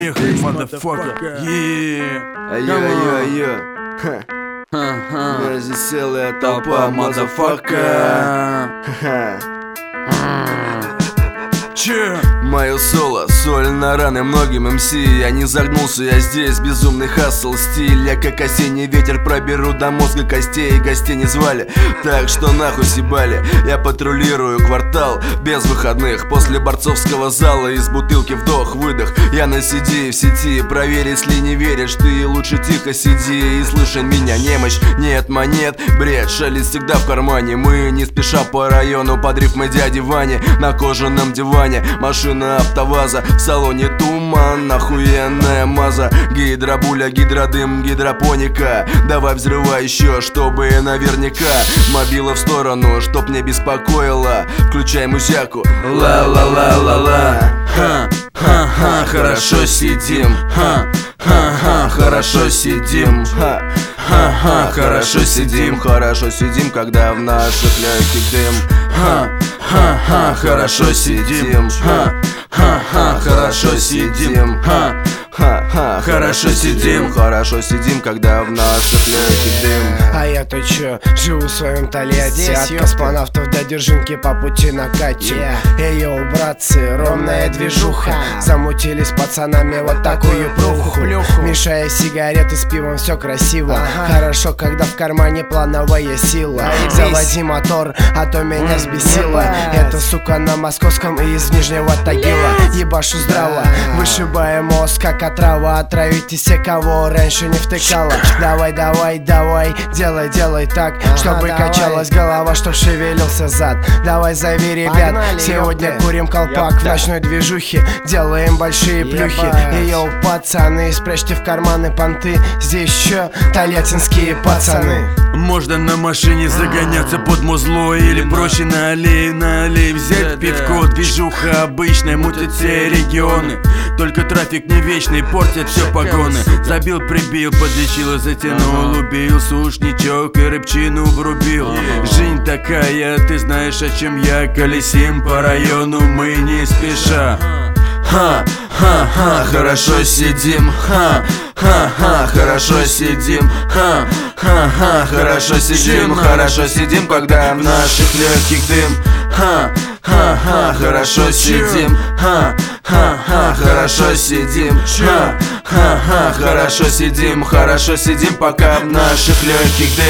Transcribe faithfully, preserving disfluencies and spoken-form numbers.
Motherfucker, yeah. Айо-айо-айо. Здесь целая толпа, motherfucker. Че? Мое соло, соль на раны многим эм си. Я не загнулся, я здесь, безумный хассл, стиль. Я как осенний ветер проберу до мозга костей. Гостей не звали, так что нахуй сибали. Я патрулирую квартал без выходных. После борцовского зала из бутылки вдох-выдох. Я на си ди в сети, проверь, если не веришь. Ты лучше тихо сиди и слышай меня. Немощь, нет монет, бред, шалит всегда в кармане. Мы не спеша по району под рифмы дяди Вани. На кожаном диване машина АвтоВАЗа, в салоне туман, охуенная маза. Гидробуля, гидродым, гидропоника. Давай взрывай еще, чтобы наверняка. Мобила в сторону, чтоб не беспокоило. Включай музяку, ла-ла-ла-ла-ла. Ха-ха-ха, хорошо сидим. Ха-ха-ха, хорошо сидим. Ха-ха, хорошо сидим. Хорошо сидим, когда в наших легких дым. Ха-ха, хорошо сидим. Ха-ха, хорошо сидим. Ха-ха, хорошо сидим. Хорошо сидим, когда в наших легких дым. А я-то чё, живу в своем Тольятти. От космонавтов до держинки по пути накатим. Эйо, братцы, ровная движуха. Замутили с пацанами вот такую пруху. Мешая сигареты с пивом, все красиво. Хорошо, когда в кармане плановая сила. Заводи мотор, а то меня взбесило. Эта сука на московском и из Нижнего Тагила. Ебашу здраво, вышибая мозг как отрава. Отравите все, кого раньше не втыкала. Давай, давай, давай, делай, делай так, чтобы качалась голова, чтоб шевелился зад. Давай зови ребят, сегодня курим колпак в ночной движухе, делаем большие плюхи. И йоу, пацаны, спрячьте в карманы понты. Здесь еще тольяттинские пацаны. Можно на машине загоняться под музло, или проще на аллее, на аллее взять пивко. Движуха обычная, мутят все регионы. Только трафик не вечный, портят все погоны. Забил, прибил, подлечил, затянул, убил сушничок и рыбчину врубил. Жизнь такая, ты знаешь, о чем я. Колесим по району мы не спеша. Ха-ха-ха, хорошо сидим. Ха-ха-ха, хорошо сидим. Ха-ха-ха, хорошо сидим. Хорошо сидим, когда в наших легких дым. Ха-ха-ха, хорошо сидим. Ха-ха-ха, хорошо сидим. Ха-ха-ха, хорошо сидим. Хорошо сидим, пока в наших легких дым.